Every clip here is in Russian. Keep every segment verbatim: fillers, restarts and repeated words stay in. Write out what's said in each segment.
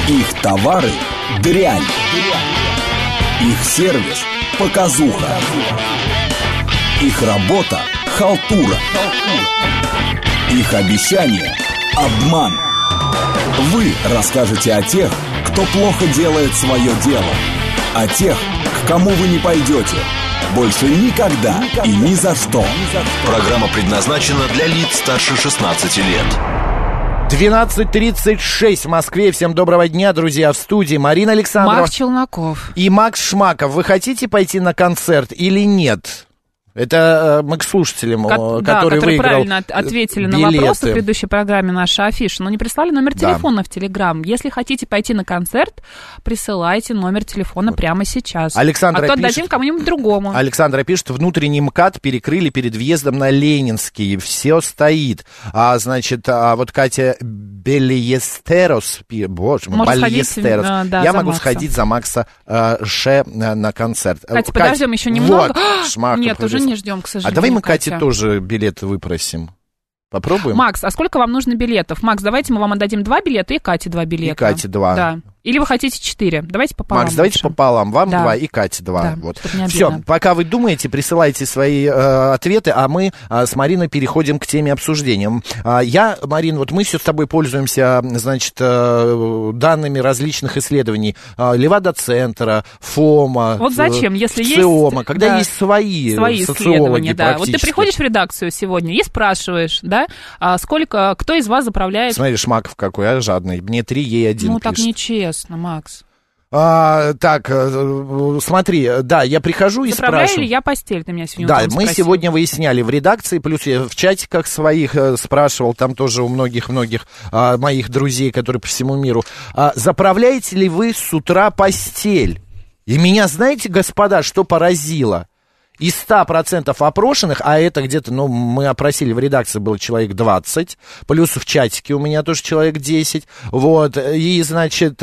Их товары – дрянь. Их сервис – показуха. Их работа – халтура. Их обещания – обман. Вы расскажете о тех, кто плохо делает свое дело. О тех, к кому вы не пойдете. Больше никогда и ни за что. Программа предназначена для лиц старше шестнадцати лет. двенадцать тридцать шесть в Москве. Всем доброго дня, друзья. В студии Марина Александрова. Макс Челноков. И Макс Шмаков. Вы хотите пойти на концерт или нет? Это мы к слушателям, Ко- который да, которые выиграл правильно ответили билеты. на вопрос в предыдущей программе наша афиша, но не прислали номер телефона да. в Телеграм. Если хотите пойти на концерт, присылайте номер телефона прямо сейчас. Александра а то пишет, отдадим кому-нибудь другому. Александра пишет, внутренний МКАД перекрыли перед въездом на Ленинский. Все стоит. А, значит, а вот Катя Бельестерос, боже мой, Бельестерос. А, да, Я могу Макса. сходить за Макса э, Ше на, на концерт. Катя, Катя, подождем еще немного. Вот, Шмаков, Нет, уже не ждем, к сожалению. А давай мы Катя. Кате тоже билеты выпросим. Попробуем? Макс, а сколько вам нужно билетов? Макс, давайте мы вам отдадим два билета и Кате два билета. И Кате два. Да. Или вы хотите четыре? Давайте пополам. Макс, давайте лучше. пополам. Вам да. два и Кате два. Да, вот. чтобы не Все, обидно. пока вы думаете, присылайте свои э, ответы, а мы э, с Мариной переходим к теме обсуждения. А, я, Марин, вот мы все с тобой пользуемся, значит, э, данными различных исследований. Э, Левада-центра, ФОМа, вот зачем, если есть... ЦИОМа, когда да, есть свои, свои социологи да. Вот ты приходишь в редакцию сегодня и спрашиваешь, да, а сколько, кто из вас заправляет... Смотри, Шмаков какой, а, жадный. Мне три, ей один Ну, пишет. так нечестно, Макс. А, так, смотри, да, я прихожу и Заправляю спрашиваю. ли я постель, ты меня сегодня Да, утром мы спросил. сегодня выясняли в редакции, плюс я в чатиках своих э, спрашивал, там тоже у многих-многих а, моих друзей, которые по всему миру, а, заправляете ли вы с утра постель? И меня, знаете, господа, что поразило? Из ста процентов опрошенных, а это где-то, ну, мы опросили в редакции, было человек двадцать, плюс в чатике у меня тоже человек десять, вот, и, значит, э,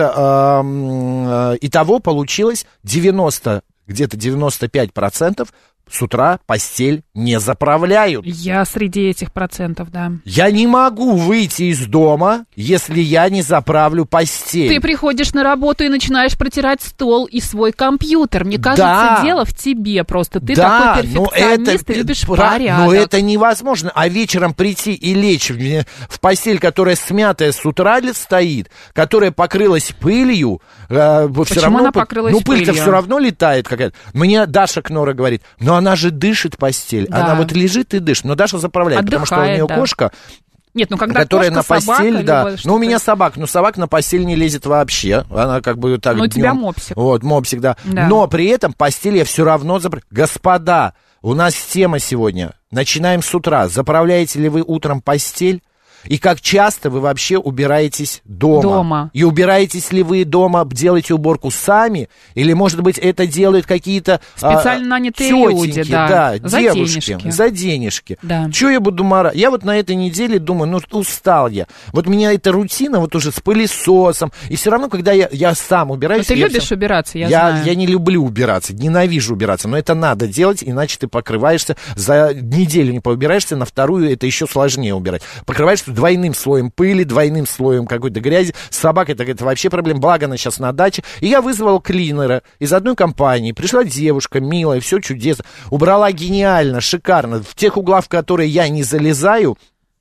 э, итого получилось девяносто, где-то девяносто пять процентов с утра постель не заправляют. Я среди этих процентов, да. Я не могу выйти из дома, если я не заправлю постель. Ты приходишь на работу и начинаешь протирать стол и свой компьютер. Мне кажется, Да. дело в тебе просто. Ты да, такой перфекционист, ты любишь пра- порядок. Но это невозможно. А вечером прийти и лечь в, в постель, которая смятая с утра стоит, которая покрылась пылью, э, все Почему равно... она покрылась ну, пыль-то пылью? все равно летает какая-то. Мне Даша Кнора говорит, но она же дышит постель. Да. Она вот лежит и дышит. Но Даша заправляет, потому что у Отдыхает, нее да. кошка... Нет, ну когда которая кошка, на постель, собака, да. либо Ну, у меня что-то. собака, но собака на постель не лезет вообще. Она как бы так Ну, у тебя днём- мопсик. Вот, мопсик, да. Да. Но при этом постель я все равно заправляю. Господа, у нас тема сегодня. Начинаем с утра. Заправляете ли вы утром постель? И как часто вы вообще убираетесь дома? Дома. И убираетесь ли вы дома, делаете уборку сами? Или, может быть, это делают какие-то... Специально а, нанятые тетеньки, люди, да. За девушки. денежки. За денежки. Да. Чего я буду мара? Я вот на этой неделе думаю, ну, устал я. Вот меня эта рутина вот уже с пылесосом. И все равно, когда я, я сам Но убираюсь... ты я любишь всё- убираться, я, я, знаю. я не люблю убираться, ненавижу убираться, но это надо делать, иначе ты покрываешься, за неделю не поубираешься, на вторую это еще сложнее убирать. Покрываешься двойным слоем пыли, двойным слоем какой-то грязи. С собакой это, это вообще проблема, благо она сейчас на даче. И я вызвал клинера из одной компании, пришла девушка милая, все чудесно, убрала гениально, шикарно, в тех углах, в которые я не залезаю,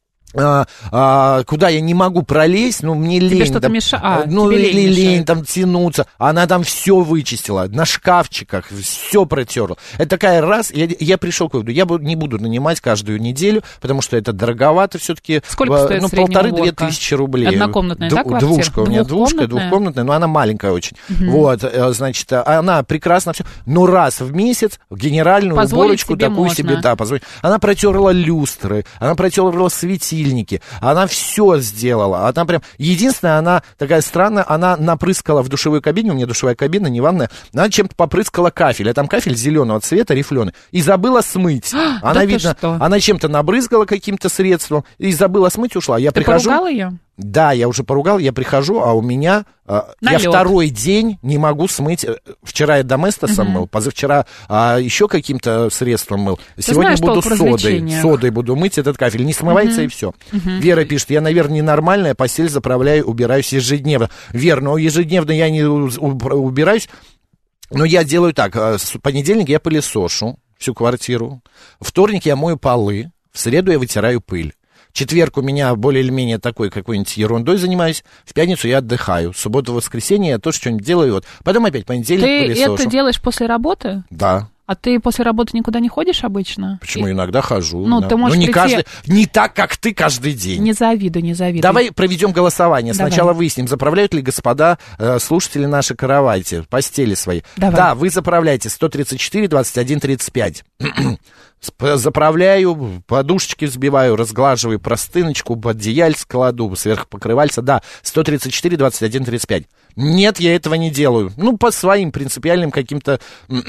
А, а, куда я не могу пролезть, ну, мне Тебе лень. что-то там, меша- а, ну, тебе или лень лень мешает. там тянуться. Она там все вычистила, на шкафчиках, все протерла. Это такая раз, я, я пришел к выводу, я бу- не буду нанимать каждую неделю, потому что это дороговато все-таки. Сколько стоит Ну, средняя полторы-две уборка? тысячи рублей. Однокомнатная, да, квартира? Двушка, у меня двушка, Двухкомнатная? двухкомнатная, но она маленькая очень. Вот, э, значит, она прекрасно все. Но раз в месяц генеральную Позволить уборочку себе такую можно. себе, да, позволить. Она протерла люстры, она протерла светильники, она все сделала. Она прям, единственное, она такая странная, она напрыскала в душевой кабине, у меня душевая кабина, не ванная, она чем-то попрыскала кафель, а там кафель зеленого цвета, рифленый, и забыла смыть. Она, да ты видно, что? она чем-то набрызгала каким-то средством и забыла смыть, ушла. Я Ты прихожу. поругала ее? Да, я уже поругал, я прихожу, а у меня... Налет. Я второй день не могу смыть. Вчера я доместосом угу. мыл, позавчера а, еще каким-то средством мыл. Ты Сегодня знаешь, буду содой. Содой буду мыть этот кафель. Не смывается угу. и все. Угу. Вера пишет, я, наверное, ненормальная, постель заправляю, убираюсь ежедневно. Вера, но ежедневно я не убираюсь. Но я делаю так. С понедельника я пылесошу всю квартиру. Вторник я мою полы. В среду я вытираю пыль. Четверг у меня более или менее такой какой-нибудь ерундой занимаюсь. В пятницу я отдыхаю. В субботу, воскресенье я тоже что-нибудь делаю. Вот. Потом опять понедельник пылесошу. Ты это делаешь после работы? Да. А ты после работы никуда не ходишь обычно? Почему? И... Иногда хожу. Ну, да. ты можешь Но не, прийти... каждый, не так, как ты каждый день. Не завидуй, не завидуй. Давай проведем голосование. Давай. Сначала выясним, заправляют ли господа э, слушатели наши кровати, постели свои. Давай. Да, вы заправляете сто тридцать четыре двадцать один тридцать пять. Заправляю, подушечки взбиваю, разглаживаю простыночку, одеяльце кладу, сверху покрывальца. Да, сто тридцать четыре двадцать один тридцать пять. Нет, я этого не делаю. Ну, по своим принципиальным каким-то...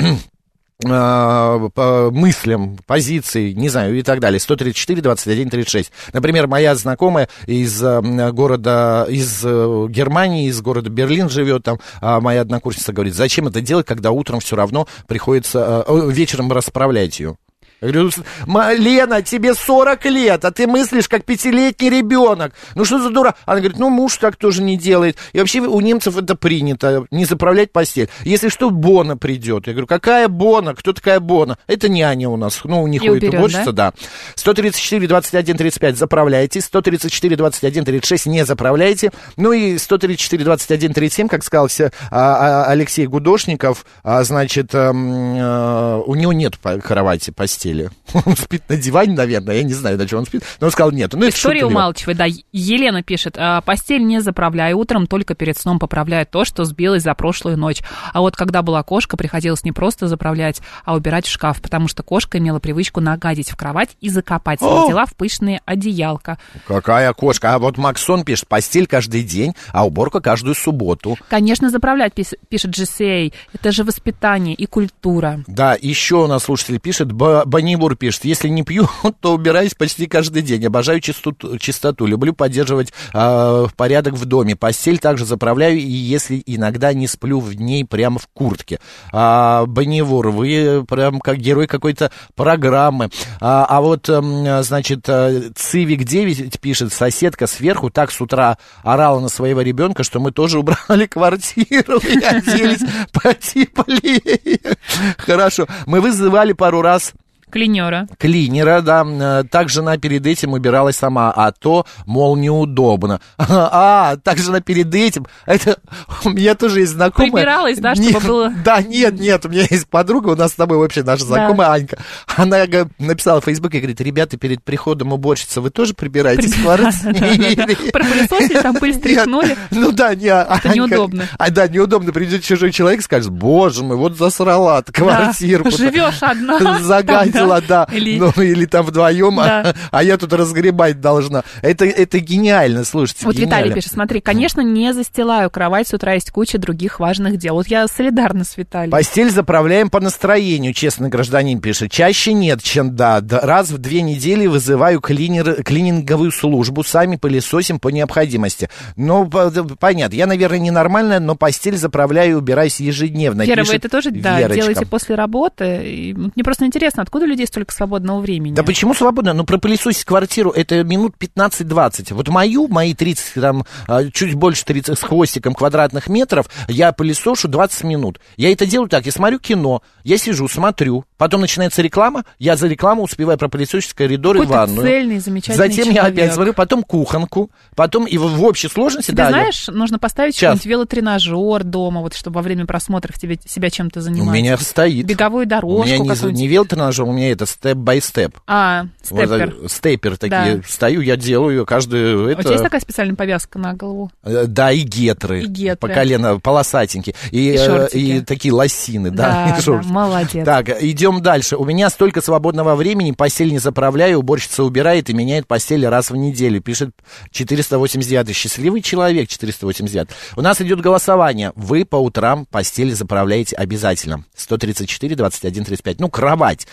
по мыслям, позиции, не знаю, и так далее. сто тридцать четыре двадцать один тридцать шесть. Например, моя знакомая из города, из Германии, из города Берлин живет там, моя однокурсница говорит, зачем это делать, когда утром все равно приходится, вечером расправлять ее. Я говорю, Лена, тебе сорок лет, а ты мыслишь, как пятилетний ребенок. Ну что за дура? Она говорит, ну муж так тоже не делает. И вообще у немцев это принято, не заправлять постель. Если что, Бона придет. Я говорю, какая Бона? Кто такая Бона? Это няня у нас, ну у них ходит уборщица, да? да. сто тридцать четыре двадцать один тридцать пять заправляйте, сто тридцать четыре двадцать один тридцать шесть не заправляйте. Ну и сто тридцать четыре двадцать один тридцать семь, как сказал Алексей Гудошников, значит, у него нет кровати, постели. Он спит на диване, наверное, я не знаю, на чем он спит, но он сказал нет. Ну, Виктория умалчивает, да. Елена пишет, постель не заправляю утром, только перед сном поправляю то, что сбилось за прошлую ночь. А вот когда была кошка, приходилось не просто заправлять, а убирать в шкаф, потому что кошка имела привычку нагадить в кровать и закопать свои дела в пышные одеялка. Какая кошка? А вот Максон пишет, постель каждый день, а уборка каждую субботу. Конечно, заправлять, пишет джи си эй. Это же воспитание и культура. Да, еще у нас слушатель пишет, Банибур пишет, если не пью, то убираюсь почти каждый день. Обожаю чистоту, чистоту. Люблю поддерживать э, порядок в доме. Постель также заправляю, и если иногда не сплю в ней прямо в куртке. А, Банибур, вы прям как герой какой-то программы. А, а вот, э, значит, Цивик девять пишет, соседка сверху так с утра орала на своего ребенка, что мы тоже убрали квартиру и оделись потеплее. Хорошо. Мы вызывали пару раз... Клинера. Клинера, да. Так жена перед этим убиралась сама, а то, мол, неудобно. А, так жена перед этим... Это у меня тоже есть знакомая... Прибиралась, да, чтобы нет, было... Да, нет, нет, у меня есть подруга, у нас с тобой вообще наша знакомая, да. Анька. Она написала в Фейсбуке, говорит, ребята, перед приходом уборщицы, вы тоже прибираетесь в квартире? Пропылесосили, там пыль стряхнули. Ну да, не... Это неудобно. А, да, неудобно. Придет чужой человек и скажет, боже мой, вот засрала квартиру. Живешь одна. Загадила. Да, или... Ну, или там вдвоем, да. а, а я тут разгребать должна. Это, это гениально, слушайте. Вот гениально. Виталий пишет, смотри, конечно, не застилаю кровать, с утра есть куча других важных дел. Вот я солидарна с Виталием. Постель заправляем по настроению, честный гражданин пишет. Чаще нет, чем да. Раз в две недели вызываю клинер, клининговую службу, сами пылесосим по необходимости. Ну, понятно, я, наверное, ненормальная, но постель заправляю и убираюсь ежедневно. Вера, вы это тоже да, делаете после работы? И мне просто интересно, откуда у людей столько свободного времени? Да почему свободно? Ну, пропылесосить квартиру, это минут пятнадцать-двадцать. Вот мою, мои тридцать, там, чуть больше тридцать с хвостиком квадратных метров, я пылесошу двадцать минут. Я это делаю так, я смотрю кино, я сижу, смотрю, потом начинается реклама, я за рекламу успеваю пропылесосить коридор и ванную. Цельный, замечательный Затем человек. Я опять смотрю, потом кухонку, потом и в, в общей сложности... Тебе да, знаешь, я... нужно поставить какой-нибудь велотренажер дома, вот, чтобы во время просмотров тебе, себя чем-то заниматься. У меня стоит. Беговую дорожку. У меня не, не велотренажер, у меня это степ-бай-степ. А, степпер. Вот, степпер такие. Да. Стою, я делаю каждую... Это... У тебя есть такая специальная повязка на голову? Да, и гетры. И гетры. По колено, полосатенькие. И, и, и такие лосины, да. Да, да, молодец. Так, идем дальше. У меня столько свободного времени, постель не заправляю, уборщица убирает и меняет постель раз в неделю. Пишет четыреста восемьдесят девятый. Счастливый человек, четыреста восемьдесят девятый. У нас идет голосование. Вы по утрам постель заправляете обязательно. сто тридцать четыре двадцать один тридцать пять. Ну, кровать.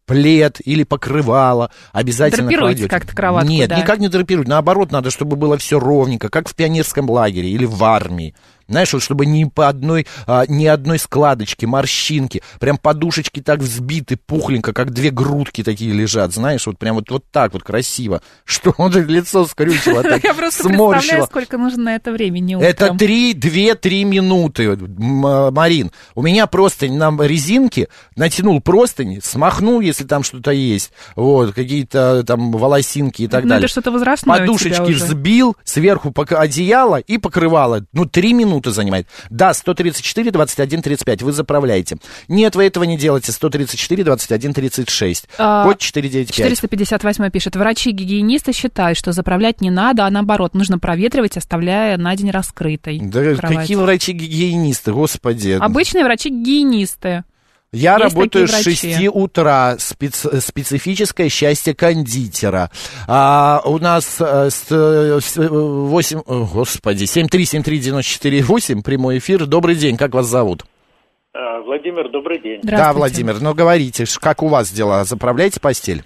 плед или покрывало обязательно драпируйте кладете. как-то кроватку, Нет, да. никак не драпируйте. Наоборот, надо, чтобы было все ровненько, как в пионерском лагере или в армии. Знаешь, вот чтобы ни по одной, а, ни одной складочки, морщинки, прям подушечки так взбиты, пухленько, как две грудки такие лежат, знаешь, вот прям вот, вот так вот красиво. Что он же лицо скрючило, так Я просто сморщило. представляю, сколько нужно на это времени утром. Это три, две-три минуты, М- Марин. У меня простынь на резинке, натянул простынь, смахнул, если там что-то есть, вот, какие-то там волосинки и так Ну, далее. это что-то возрастное у тебя Подушечки уже. взбил, сверху пока одеяло и покрывало. Ну, три минуты занимает. Да, сто тридцать четыре двадцать один тридцать пять, вы заправляете. Нет, вы этого не делаете. сто тридцать четыре двадцать один тридцать шесть. А, Код четыреста девяносто пять. четыреста пятьдесят восемь пишет. Врачи-гигиенисты считают, что заправлять не надо, а наоборот, нужно проветривать, оставляя на день раскрытой Да кровать. какие врачи-гигиенисты, господи. Обычные врачи-гигиенисты. Я Есть работаю с такие шести врачи. утра, специ- специфическое счастье кондитера. А, у нас а, с, с, восемь, о, господи, семь три семь три девяносто четыре восемь, прямой эфир. Добрый день, как вас зовут? Владимир, добрый день. Да, Владимир, ну говорите, ш- как у вас дела? Заправляете постель?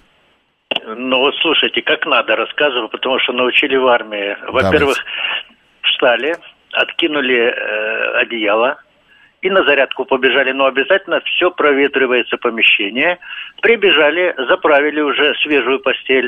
Ну вот слушайте, как надо, рассказываю, потому что научили в армии. Во-первых, встали, откинули э, одеяло и на зарядку побежали, но обязательно все проветривается помещение. Прибежали, заправили уже свежую постель,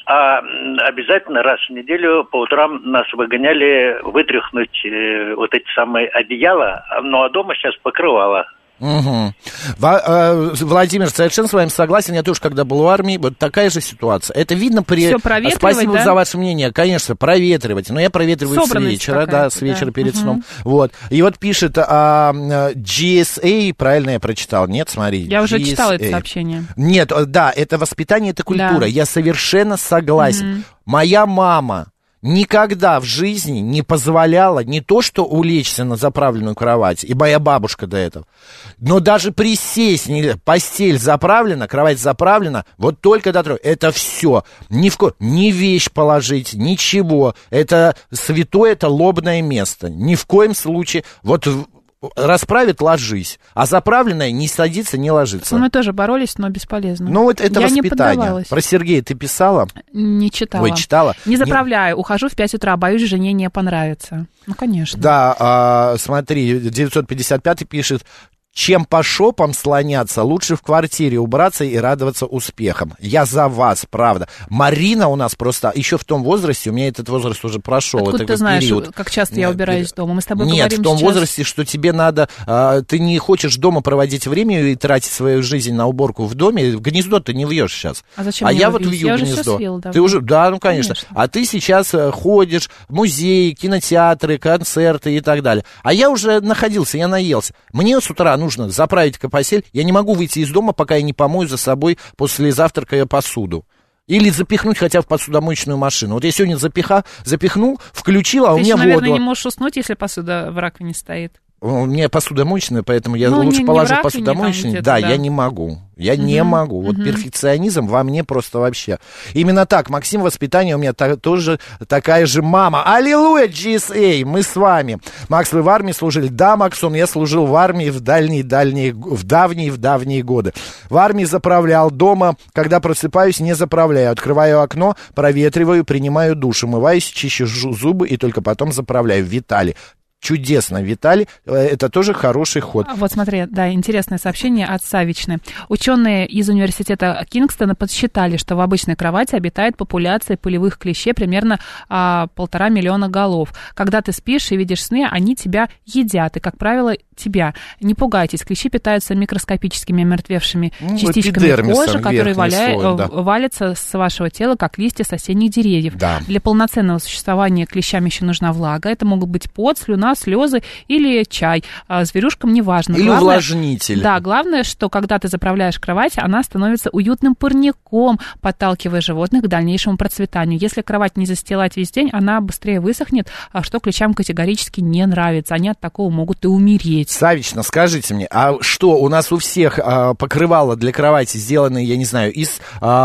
а м, обязательно раз в неделю по утрам нас выгоняли вытряхнуть э, вот эти самые одеяла, ну а дома сейчас покрывало. Угу. Ва- э, Владимир, совершенно с вами согласен. Я тоже, когда был в армии, вот такая же ситуация. Это видно при... Всё проветривать, Спасибо да? за ваше мнение. Конечно, проветривать. Но я проветриваю с Собранность вечера, да, с вечера да. перед Угу. сном. Вот. И вот пишет а, джи эс эй, правильно я прочитал? Нет, смотри. Я уже джи эс эй. читала это сообщение. Нет, э, да, это воспитание, это культура. Да. Я совершенно согласен. Мгм. Моя мама никогда в жизни не позволяла не то, что улечься на заправленную кровать, и моя бабушка до этого, но даже присесть, не- постель заправлена, кровать заправлена, вот только до трое. Это все. Ни в ко... ни вещь положить, ничего. Это святое, это лобное место. Ни в коем случае. Вот в- расправит, ложись. А заправленная не садится, не ложится. Со мной тоже боролись, но бесполезно. Ну, вот это Я не воспитание. поддавалась. Про Сергея ты писала? Не читала. Ой, читала? Не заправляю, ухожу в пять утра, боюсь, жене не понравится. Ну, конечно. Да, а, смотри, девятьсот пятьдесят пятый пишет: чем по шопам слоняться, лучше в квартире убраться и радоваться успехам. Я за вас, правда. Марина у нас просто еще в том возрасте, у меня этот возраст уже прошел. Откуда это ты знаешь, период. как часто я убираюсь дома? Мы с тобой Нет, говорим в том сейчас... возрасте, что тебе надо, а, ты не хочешь дома проводить время и тратить свою жизнь на уборку в доме, в гнездо ты не вьешь сейчас. А зачем А мне я его вот вить? вью Я уже гнездо. всё свила давно. Ты уже, да, ну конечно. Конечно. А ты сейчас э, ходишь в музеи, кинотеатры, концерты и так далее. А я уже находился, я наелся. Мне с утра нужно заправить постель. Я не могу выйти из дома, пока я не помою за собой после завтрака посуду. Или запихнуть хотя бы в посудомоечную машину. Вот я сегодня запиха, запихнул, включил, а Ты у меня еще, наверное, воду. не можешь уснуть, если посуда в раковине стоит. У меня посудомоечная, поэтому я Ну, лучше не- не положу в в раковине, посудомоечную. там где-то, Да, да. я не могу. Я не Мгм, могу. Вот мгм. перфекционизм во мне просто вообще. Именно так. Максим, воспитание у меня та- тоже такая же мама. Аллилуйя, джи эс эй, мы с вами. Макс, вы в армии служили? Да, Максон, я служил в армии в дальние-дальние, в давние-в-давние годы. В армии заправлял. Дома, когда просыпаюсь, не заправляю. Открываю окно, проветриваю, принимаю душ, умываюсь, чищу жу- зубы и только потом заправляю. Виталий. Чудесно, Виталий, это тоже хороший ход. Вот смотри, да, интересное сообщение от Савичны. Ученые из университета Кингстона подсчитали, что в обычной кровати обитает популяция полевых клещей примерно а, полтора миллиона голов. Когда ты спишь и видишь сны, они тебя едят, и, как правило, тебя. Не пугайтесь, клещи питаются микроскопическими омертвевшими Ну, частичками эпидермисом, кожи, которые верхний валя... слой, да. валятся с вашего тела, как листья с осенних деревьев. Да. Для полноценного существования клещам еще нужна влага. Это могут быть пот, слюна, слезы или чай. А зверюшкам не важно. Или Главное- увлажнитель. Да, главное, что когда ты заправляешь кровать, она становится уютным парником, подталкивая животных к дальнейшему процветанию. Если кровать не застилать весь день, она быстрее высохнет, а что клещам категорически не нравится. Они от такого могут и умереть. Савична, скажите мне, а что, у нас у всех а, покрывала для кровати сделаны, я не знаю, из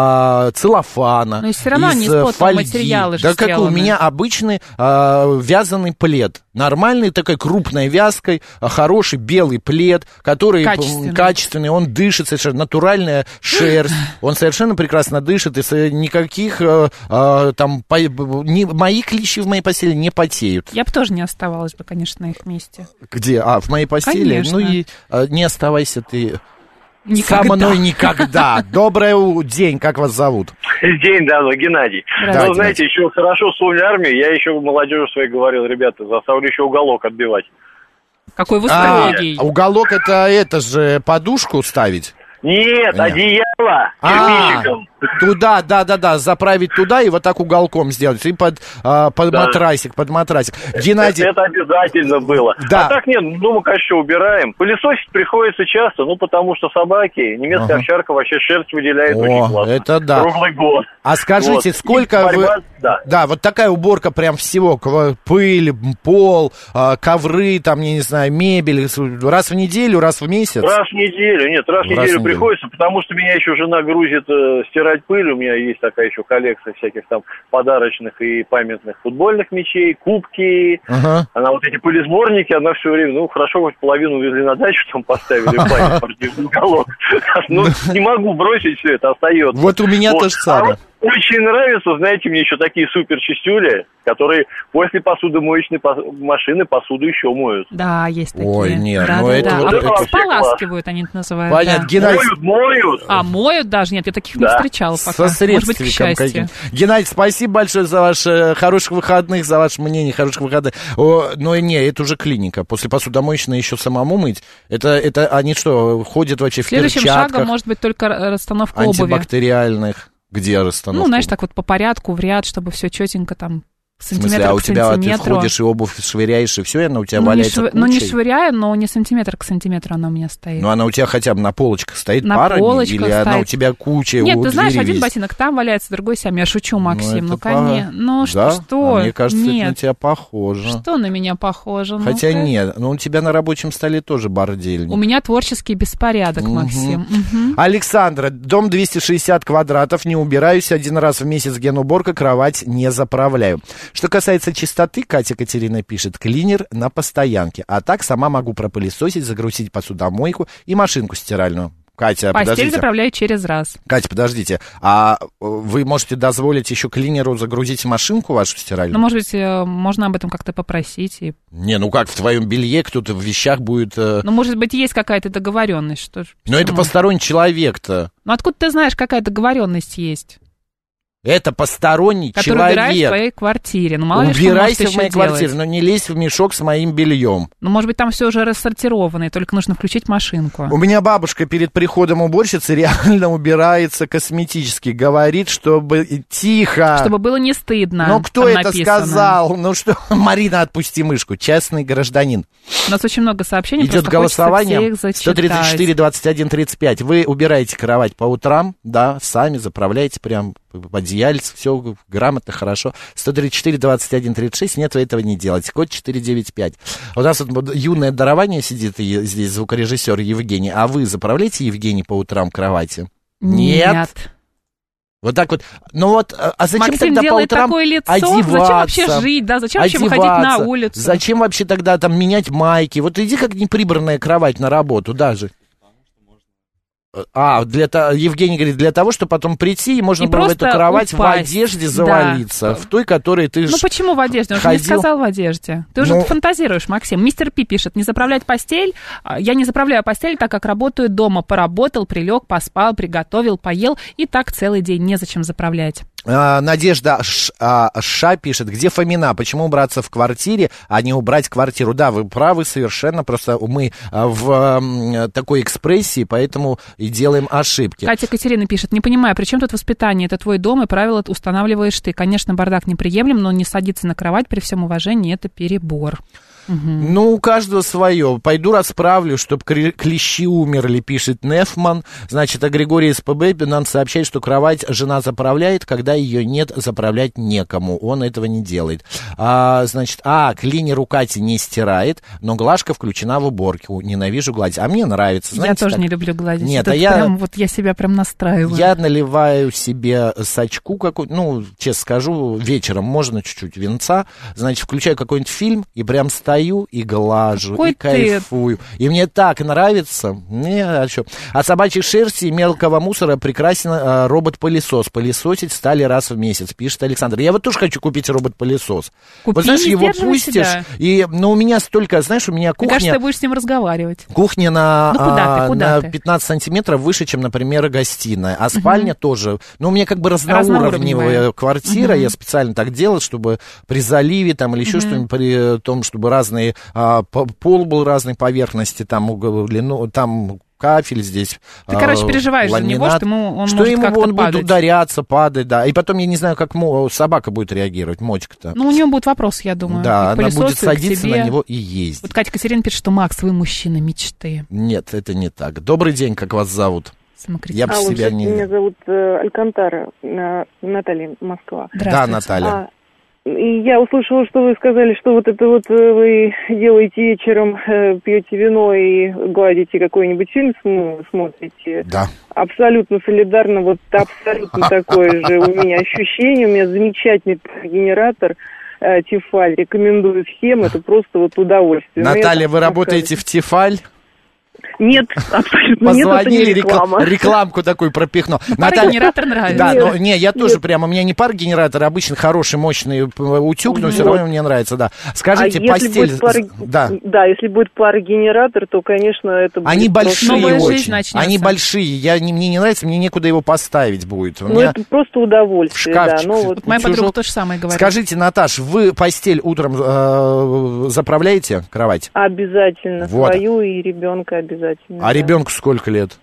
а, целлофана, Но все равно из они из э, плотного фольги? материала же Да какой? У сделаны. меня обычный а, вязаный плед. Нормально? нормальной такой крупной вязкой, хороший белый плед, который качественный, качественный, он дышит, совершенно натуральная шерсть, он совершенно прекрасно дышит, и никаких а, а, там, по, не, мои клещи в моей постели не потеют. Я бы тоже не оставалась бы, конечно, на их месте. Где? А, в моей постели? Конечно. Ну и а, не оставайся ты... Никогда. Со мной никогда. Добрый день, как вас зовут? День, да, Геннадий. Да, ну, знаете, еще хорошо вспомню армию, я еще молодежи своей говорил, ребята, заставлю еще уголок отбивать. Какой вы А, строгий. уголок это, это же подушку ставить? Нет, Нет. одеяло А, кирпичиком. туда, да-да-да, заправить туда и вот так уголком сделать. И под, а, под Да. матрасик, под матрасик. Геннадий... Это, это обязательно было. Да. А так нет, ну мы, конечно, убираем. Пылесосить приходится часто, ну потому что собаки, немецкая Ага. овчарка вообще шерсть выделяет О, очень классно. это да. Круглый год. А скажите, Вот. сколько И борьба, вы... да. Да, вот такая уборка прям всего. ква- Пыль, пол, а, ковры, там, я не знаю, мебель. Раз в неделю, раз в месяц? Раз в неделю, нет, раз в Раз в неделю неделю. приходится, потому что меня еще жена грузит э, стирать пыль, у меня есть такая еще коллекция всяких там подарочных и памятных футбольных мячей, кубки, Ага. она вот эти пылесборники, она все время, ну хорошо, хоть половину увезли на дачу, там поставили память, спортивный уголок, ну не могу бросить все это, остается. Вот у меня то же А самое. вот очень нравится, знаете, мне еще такие супер чистюли, которые после посудомоечной по- машины посуду еще моют. Да, есть такие. Ой, нет, да, ну да, это да. вот А это- потом споласкивают, они это называют. Понятно, да. Геннадий... Моют, моют. А, моют даже? Нет, я таких не Да. встречала пока. Со Может быть, к средством счастью. каким. Геннадий, спасибо большое за ваши хороших выходных, за ваше мнение, хороших выходных. О, но не, это уже клиника. После посудомоечной еще самому мыть. Это, это они что, ходят вообще в Следующим перчатках шагом может быть только расстановка обуви. антибактериальных? Где расстановка? Ну, знаешь, так вот по порядку, в ряд, чтобы все четенько там В смысле, сантиметр а у к тебя ты сантиметру. входишь и обувь швыряешь, и все, и она у тебя ну, не валяется швы- ну, не кучей? швыряю, но не сантиметр к сантиметру она у меня стоит. Ну, она у тебя хотя бы на полочках стоит На парами? полочках Или она у стоит. тебя куча Нет, у ты знаешь, двери один висит? ботинок там валяется, другой сам. Я шучу, Максим. Ну, это конечно. по- Ну, да? что? что? А мне кажется, это на Нет. тебя похоже. Что на меня похоже? Хотя Ну-ка. нет, но у тебя на рабочем столе тоже бордельник. У меня творческий беспорядок, Мгм. Максим. Мгм. Александра, дом двести шестьдесят квадратов, не убираюсь, один раз в месяц генуборка, кровать не заправляю. Что касается чистоты, Катя Катерина пишет, клинер на постоянке, а так сама могу пропылесосить, загрузить посудомойку и машинку стиральную. Катя, Постель подождите. заправляю через раз. Катя, подождите, а э, вы можете дозволить еще клинеру загрузить машинку вашу стиральную? Ну, может быть, э, можно об этом как-то попросить. И... Не, ну как, в твоем белье кто-то в вещах будет... э, Ну, может быть, есть какая-то договоренность. Что... ж- Но это почему? посторонний человек-то. Ну, откуда ты знаешь, какая договоренность есть? Это посторонний Который убираешь в человек. твоей квартире. Ну, мало ли, что Убирайся может в моей еще делать. квартире, но не лезь в мешок с моим бельем. Ну, может быть, там все уже рассортировано, и только нужно включить машинку. У меня бабушка перед приходом уборщицы реально убирается косметически. Говорит, чтобы тихо. Чтобы было не стыдно. Ну, кто там это написано. сказал? Ну что, Марина, отпусти мышку. Частный гражданин. У нас очень много сообщений, Идет просто хочется голосование. все их сто тридцать четыре, двадцать один, тридцать пять. Вы убираете кровать по утрам, да, сами заправляете прям одеяльце, все грамотно, хорошо. сто тридцать четыре, двадцать один, тридцать шесть. Нет, вы этого не делаете. Код четыре девять пять. У нас вот юное дарование сидит и здесь звукорежиссер Евгений. А вы заправляете, Евгений, по утрам кровати? Нет. Вот так вот. Ну вот, а а зачем Максим тогда по делает утрам такое лицо. одеваться? Зачем вообще жить, да? Зачем вообще выходить на одеваться? улицу? Зачем вообще тогда там менять майки? Вот иди как неприбранная кровать на работу даже. А, для того, Евгений говорит, для того, чтобы потом прийти, и можно И было в эту просто кровать упасть. в одежде Да. завалиться. В той, которой ты Ну ж почему в одежде? Он же ходил. не сказал в одежде. Ты уже Ну- фантазируешь, Максим. Мистер Пи пишет, не заправлять постель. А, Я не заправляю постель, так как работаю дома. Поработал, прилег, поспал, приготовил, поел. И так целый день. Незачем заправлять. А, Надежда Ш, а, Ша пишет, где Фомина, почему убраться в квартире, а не убрать квартиру? Да, вы правы совершенно, просто мы а, в м, такой экспрессии, поэтому и делаем ошибки. Катя Катерина пишет, не понимаю, при чем тут воспитание? Это твой дом, и правила устанавливаешь ты. Конечно, бардак неприемлем, но не садиться на кровать при всем уважении – это перебор. Угу. Ну, у каждого свое. Пойду расправлю, чтобы клещи умерли, пишет Нефман. Значит, а Григорий СПБ нам сообщает, что кровать жена заправляет, когда ее нет, заправлять некому. Он этого не делает. А, значит, а, клинер у Кати не стирает, но глажка включена в уборку. Ненавижу гладить. А мне нравится. Знаете, Я тоже так... не люблю гладить. Нет, Это а я... прям, вот я себя прям настраиваю. Я наливаю себе сачку какую-то, ну, честно скажу, вечером можно чуть-чуть винца, значит, включаю какой-нибудь фильм и прям ставлю стою и глажу, Какой и кайфую. И мне так нравится. Не, а что? От собачьей шерсти и мелкого мусора прекрасен а, робот-пылесос. Пылесосить стали раз в месяц, пишет Александр. Я вот тоже хочу купить робот-пылесос. Купи, вот, знаешь, не его сдерживай пустишь, себя. и, ну, у меня столько, знаешь, у меня кухня... Мне кажется, ты будешь с ним разговаривать. Кухня на, Ну, куда ты, а, куда на ты? пятнадцать сантиметров выше, чем, например, гостиная. А спальня тоже. Ну, у меня как бы разноуровневая Разноуровневая. квартира. Мгм. Я специально так делал, чтобы при заливе там или еще Мгм. что-нибудь, при том, чтобы разные... А, по- пол был разной поверхности, там, угол, длину, там кафель здесь. Ты, короче, переживаешь за него, что ему он что может ему как-то он падать. будет ударяться, падать, да. И потом я не знаю, как мо- собака будет реагировать, Мотик-то. Ну, у него будут вопросы, я думаю. Да, И к она пылесосу, будет и к садиться тебе. на него и ездить. Вот Катя Катерина пишет, что Макс, вы мужчина мечты. Нет, это не так. Добрый день, как вас зовут? Самокритика. Я бы Алло, себя не... меня зовут э, Алькантара, э, Наталья, Москва. Да, Здравствуйте. Наталья. А, и я услышала, что вы сказали, что вот это вот э, вы делаете вечером, э, пьете вино и гладите какой-нибудь фильм, см- смотрите. Да. Абсолютно солидарно, вот абсолютно такое же у меня ощущение. У меня замечательный генератор э, Тефаль, рекомендую всем, это просто вот удовольствие. Но Наталья, я вы так работаете в Тефаль? Нет, абсолютно нет, это не Позвонили, реклама. рекла- рекламку такую пропихнул. Парогенератор нравится. Да, Нет, но не, я тоже нет. прямо, у меня не парогенератор, а обычно хороший, мощный п- утюг, но все Вот. равно мне нравится, да. Скажите, а если постель... будет пара- Да. да, если будет парогенератор, то, конечно, это будет Они просто- большие Новая жизнь очень. начнется. Они большие. Я, не, мне не нравится, мне некуда его поставить будет. У Ну, меня это просто удовольствие, в да. шкафчик. Ну, вот, Вот моя Утюжок. подруга то же самое говорит. Скажите, Наташ, вы постель утром э, заправляете, кровать? обязательно Вот. свою и ребенка обязательно. А да. ребенку сколько лет?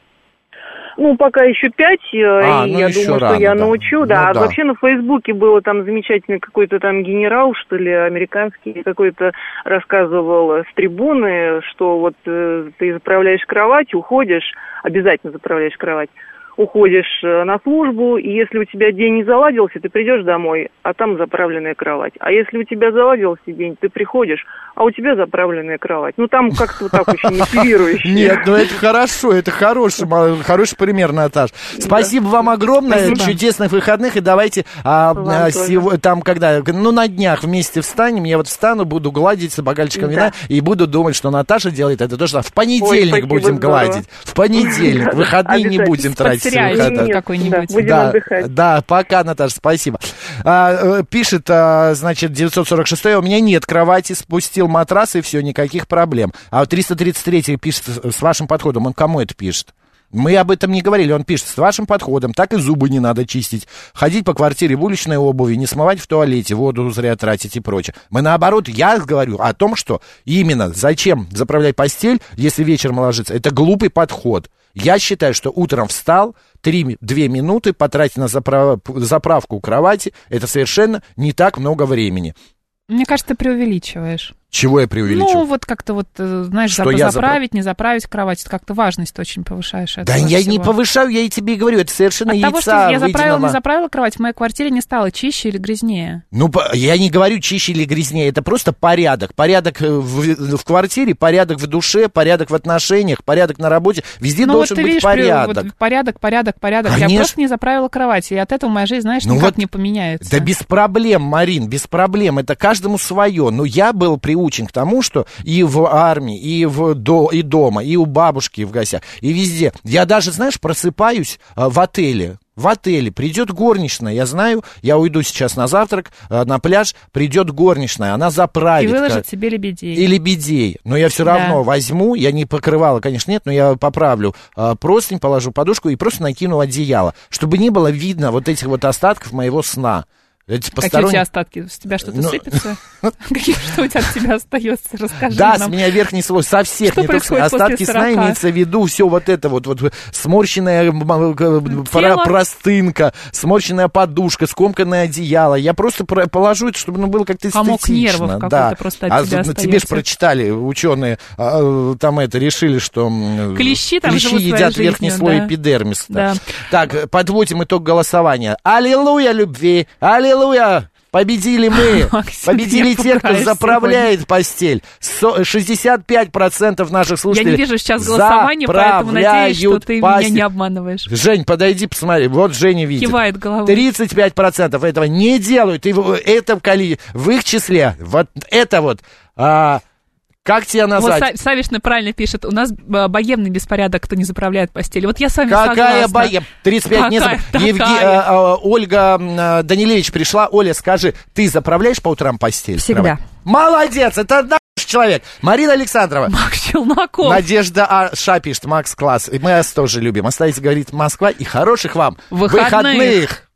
Ну, пока еще пять, э, А, и ну, я еще думаю, рано, что я да. научу, Ну, да. А да. вообще на Фейсбуке было там замечательный какой-то там генерал, что ли, американский, какой-то рассказывал с трибуны, что вот э, ты заправляешь кровать, уходишь, обязательно заправляешь кровать, уходишь э, на службу, и если у тебя день не заладился, ты придешь домой, а там заправленная кровать. А если у тебя заладился день, ты приходишь, а у тебя заправленная кровать. Ну, там как-то вот так очень мотивирующе. Нет, ну это хорошо, это хороший, ма- хороший пример, Наташ. Спасибо вам огромное, Спасибо. чудесных выходных, и давайте а, Вам а, тоже. сего- там, когда, ну, на днях вместе встанем, я вот встану, буду гладить с бокальчиком Да. вина, и буду думать, что Наташа делает это то, что в понедельник спасибо, будем здорово. гладить, в понедельник, выходные не Обязательно. будем тратить. Под сериальчик выходные. Нет, какой-нибудь. да, будем Да, отдыхать. да, пока, Наташа, спасибо. А, э, пишет, а, значит, девятьсот сорок шестой, у меня нет кровати, спустил матрас, и все, никаких проблем. А вот триста тридцать третий пишет, с вашим подходом, он кому это пишет? Мы об этом не говорили, он пишет, с вашим подходом так и зубы не надо чистить, ходить по квартире в уличной обуви, не смывать в туалете, воду зря тратить и прочее. Мы наоборот, я говорю о том, что именно зачем заправлять постель, если вечером ложиться, это глупый подход. Я считаю, что утром встал, три-две минуты потратить на заправ... заправку у кровати, это совершенно не так много времени. Мне кажется, ты преувеличиваешь. Чего я преувеличу? Ну, вот как-то вот, э, знаешь, Что зап- я заправить, не заправить кровать, это как-то важность очень повышаешь. Да этого я всего. не повышаю, я и тебе и говорю, это совершенно От яйца того, что я заправила, выеденного. не заправила кровать, в моей квартире не стало чище или грязнее. Ну, по- я не говорю чище или грязнее, это просто порядок. Порядок э, в, в квартире, порядок в душе, порядок в отношениях, порядок на работе. Везде Ну, должен вот ты быть видишь, при- порядок. вот порядок, порядок, порядок. Конечно. Я просто не заправила кровать, и от этого моя жизнь, знаешь, Ну никак вот, не поменяется. Да без проблем, Марин, без проблем. Это каждому свое. Но я был приучен к тому, что и в армии, и, в, до, и дома, и у бабушки в гостях, и везде. Я даже, знаешь, просыпаюсь а, в отеле. В отеле придет горничная, я знаю, я уйду сейчас на завтрак, а, на пляж, придет горничная, она заправит. И выложит как- себе лебедей. И лебедей. Но я все Да. равно возьму, я не покрывала, конечно, нет, но я поправлю а, простынь, положу подушку и просто накину одеяло, чтобы не было видно вот этих вот остатков моего сна. Эти Какие у посторонние- тебя остатки? С тебя что-то Ну, сыпется? Какие, что у тебя от тебя остается? Расскажи Да, с нам. меня верхний слой, со всех, Что не только с- происходит после остатки сна, сорока? имеется в виду все вот это вот, вот сморщенная м, м, Тело? про- простынка, сморщенная подушка, скомканное одеяло. Я просто про- положу это, чтобы ну, было как-то Комок эстетично. нервов какой-то да. просто от а тебя з- тебе остается. же прочитали ученые, а, там это решили, что м, Клещи там клещи живут своей едят верхний жизнью, слой да. эпидермиса. Да. Так, подводим итог голосования. Аллилуйя любви, аллилуйя! Победили мы, Максим, победили меня те, кто пугаешь заправляет постель. Со- шестьдесят пять процентов наших Я слушателей не вижу сейчас голосования, поэтому надеюсь, что заправляют ты меня постель. не обманываешь. Жень, подойди, посмотри, вот Женя видит. Кивает головой. тридцать пять процентов этого не делают, и в- это в, коли... в их числе, вот это вот... а, Как тебя назвать? Вот Савишна правильно пишет, у нас богемный беспорядок, кто не заправляет постель. Вот я с вами Какая согласна. богем? тридцать пять не Какая? зап... Евги... э, э, Ольга э, Данилевич пришла. Оля, скажи, ты заправляешь по утрам постель? Всегда. Кровать? Молодец, это наш человек. Марина Александрова. Макс Челноков. Надежда Аша пишет, Макс, класс. И мы вас тоже любим. Оставите, говорит, Москва, и хороших вам выходных. выходных.